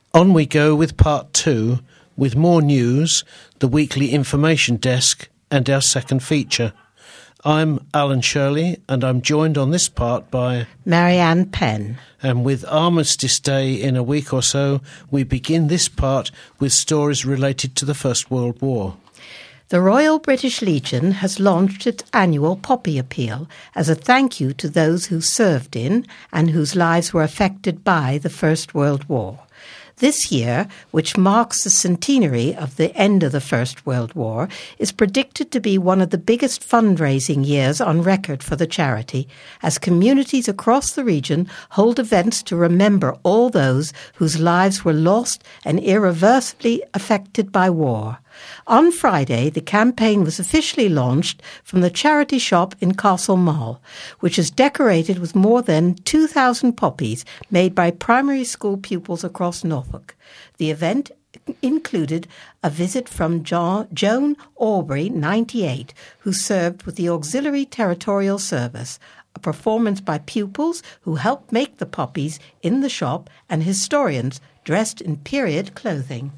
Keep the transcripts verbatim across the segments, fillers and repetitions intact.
On we go with part two, with more news, the weekly information desk, and our second feature. I'm Alan Shirley, and I'm joined on this part by Marianne Penn. And with Armistice Day in a week or so, we begin this part with stories related to the First World War. The Royal British Legion has launched its annual Poppy Appeal as a thank you to those who served in and whose lives were affected by the First World War. This year, which marks the centenary of the end of the First World War, is predicted to be one of the biggest fundraising years on record for the charity, as communities across the region hold events to remember all those whose lives were lost and irreversibly affected by war. On Friday, the campaign was officially launched from the charity shop in Castle Mall, which is decorated with more than two thousand poppies made by primary school pupils across Norfolk. The event included a visit from John, Joan Aubrey, ninety-eight, who served with the Auxiliary Territorial Service, a performance by pupils who helped make the poppies in the shop, and historians dressed in period clothing.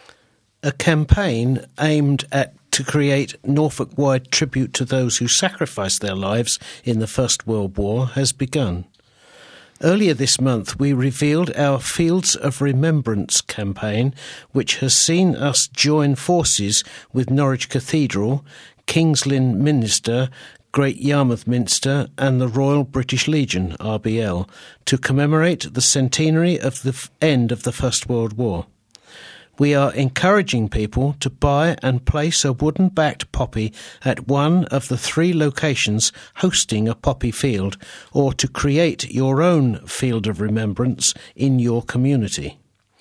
A campaign aimed at to create Norfolk-wide tribute to those who sacrificed their lives in the First World War has begun. Earlier this month, we revealed our Fields of Remembrance campaign, which has seen us join forces with Norwich Cathedral, King's Lynn Minster, Great Yarmouth Minster and the Royal British Legion, R B L, to commemorate the centenary of the end of the First World War. We are encouraging people to buy and place a wooden-backed poppy at one of the three locations hosting a poppy field, or to create your own Field of Remembrance in your community.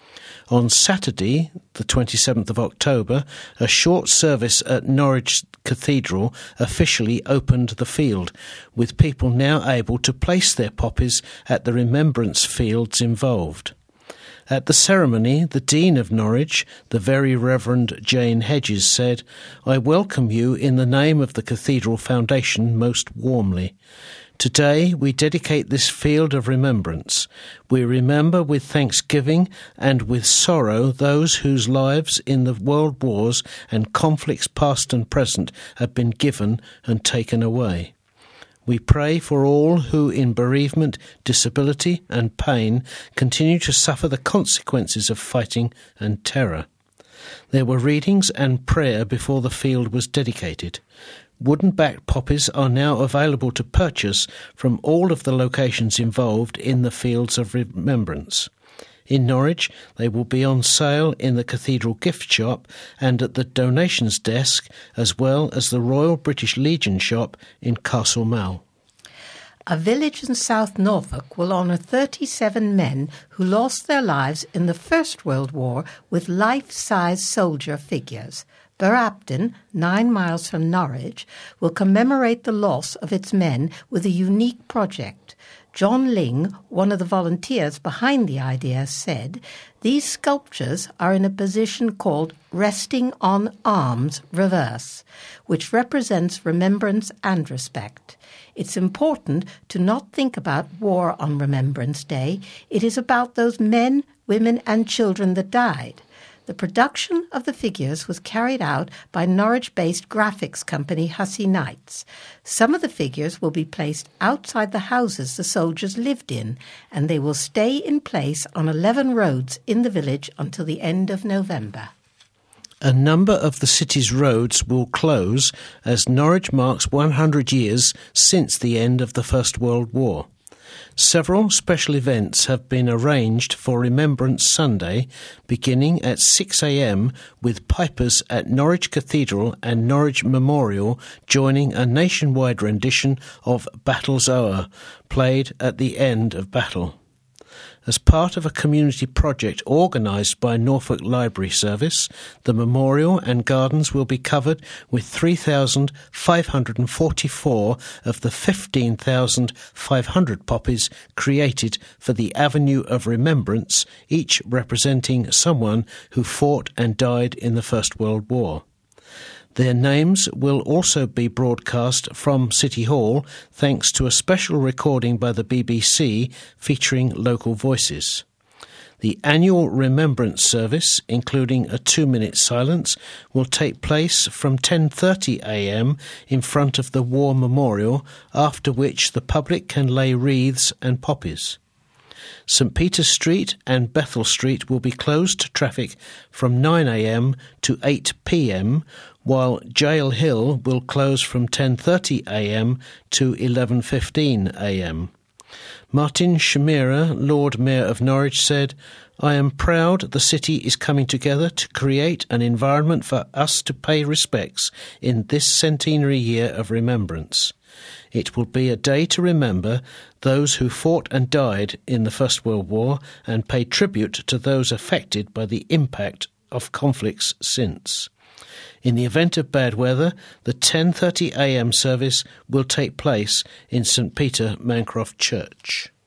On Saturday, the twenty-seventh of October, a short service at Norwich Cathedral officially opened the field, with people now able to place their poppies at the remembrance fields involved. At the ceremony, the Dean of Norwich, the Very Reverend Jane Hedges, said, "I welcome you in the name of the Cathedral Foundation most warmly. Today we dedicate this field of remembrance. We remember with thanksgiving and with sorrow those whose lives in the world wars and conflicts past and present have been given and taken away. We pray for all who in bereavement, disability and pain continue to suffer the consequences of fighting and terror." There were readings and prayer before the field was dedicated. Wooden-backed poppies are now available to purchase from all of the locations involved in the Fields of Remembrance. In Norwich, they will be on sale in the Cathedral gift shop and at the donations desk, as well as the Royal British Legion shop in Castle Mall. A village in South Norfolk will honour thirty-seven men who lost their lives in the First World War with life-size soldier figures. Berapton, nine miles from Norwich, will commemorate the loss of its men with a unique project. John Ling, one of the volunteers behind the idea, said, "These sculptures are in a position called resting on arms reverse, which represents remembrance and respect. It's important to not think about war on Remembrance Day. It is about those men, women and children that died." The production of the figures was carried out by Norwich-based graphics company Hussey Knights. Some of the figures will be placed outside the houses the soldiers lived in, and they will stay in place on eleven roads in the village until the end of November. A number of the city's roads will close as Norwich marks one hundred years since the end of the First World War. Several special events have been arranged for Remembrance Sunday, beginning at six a.m. with pipers at Norwich Cathedral and Norwich Memorial joining a nationwide rendition of Battle's O'er, played at the end of battle. As part of a community project organised by Norfolk Library Service, the memorial and gardens will be covered with three thousand five hundred forty-four of the fifteen thousand five hundred poppies created for the Avenue of Remembrance, each representing someone who fought and died in the First World War. Their names will also be broadcast from City Hall thanks to a special recording by the B B C featuring local voices. The annual remembrance service, including a two-minute silence, will take place from ten thirty a m in front of the War Memorial, after which the public can lay wreaths and poppies. St Peter's Street and Bethel Street will be closed to traffic from nine a m to eight p m, while Jail Hill will close from ten thirty a m to eleven fifteen a m. Martin Shamira, Lord Mayor of Norwich, said, "I am proud the city is coming together to create an environment for us to pay respects in this centenary year of remembrance. It will be a day to remember those who fought and died in the First World War and pay tribute to those affected by the impact of conflicts since. In the event of bad weather, the ten thirty a m service will take place in St Peter Mancroft Church."